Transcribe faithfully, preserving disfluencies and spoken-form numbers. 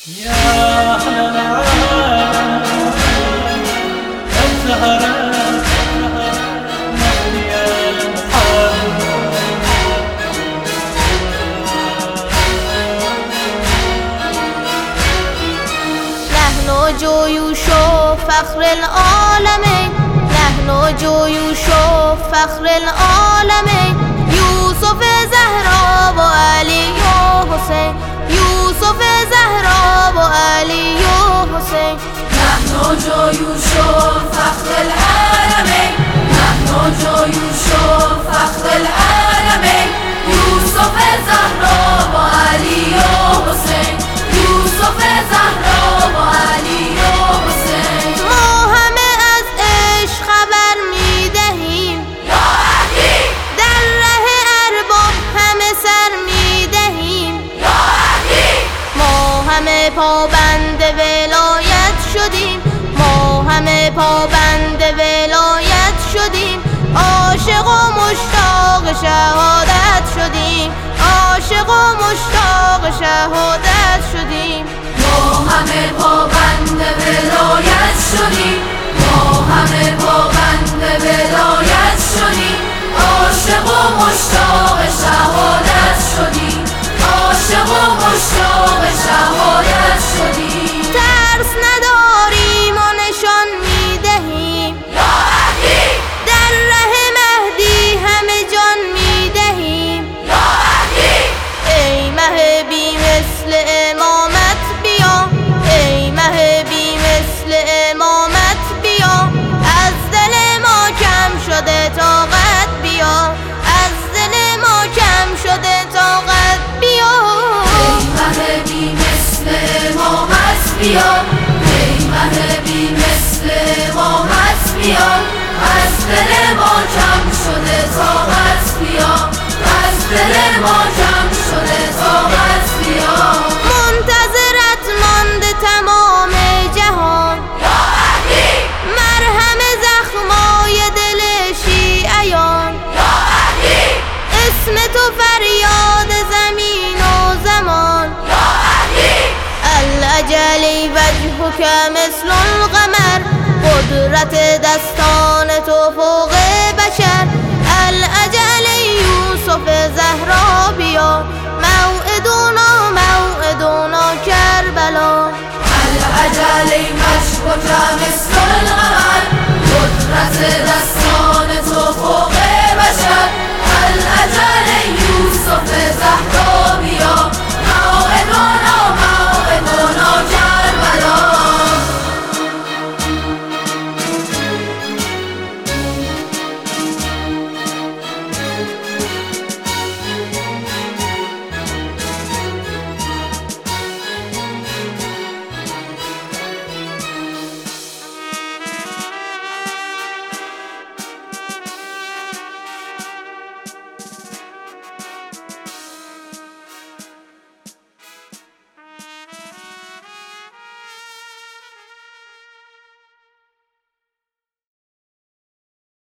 يا أحلى العالم الزهراء يا نحن جيوش فخر العالمين، نحن جيوش فخر العالمين. يوسف زهرا و علی و حسین، يوسف زهرا و علی و حسین. نحن جيوش فخر العالمين، نحن جيوش فخر العالمين. يوسف زهرا و علی و حسین، يوسف زهرا و علی و حسین. ما همه از عشق خبر میدهیم، یا علی در ره ارباب همه سر میدهیم. یا علی ما همه پابند ولایت شدیم، ما همه پابند ولایت شدیم. عاشق و مشتاق شهادت شدیم، عاشق و مشتاق شهادت شدیم. ما همه پابند ولایت شدیم، ما همه پابند ولایت شدیم. عاشق و مشتاق شهادت شدیم، عاشق و مشتاق شهادت شدیم. ترس نداریم و نشان میدهیم، یا علی در ره مهدی همه جان میدهیم. یا علی ای مه بی مثل امامت بیا، ای مه بی مثل امامت بیا. از دل ما کم شده طاقت بیا، از دل ما کم شده طاقت بیا. ای مه بی مثل امامت بیا، ای مه بی مثل امامت بیا. از دل ما کم شده طاقت بیا، از دل ما کم شده طاقت بیا. منتظرت مانده تمام جهان، یا علی مرهم زخمای دل شیعیان. یا علی اسم تو فریاد زمین و زمان. یا علی الاجلی وجهک مثل القمر، قدرت دستان تو فوق بشر. الاجلی یوسف زهرا بیا، موعدنا موعدنا کربلا. الاجلی مشکوک مثل القمر، قدرت دستان تو فوق بشر. الاجلی یوسف زهرا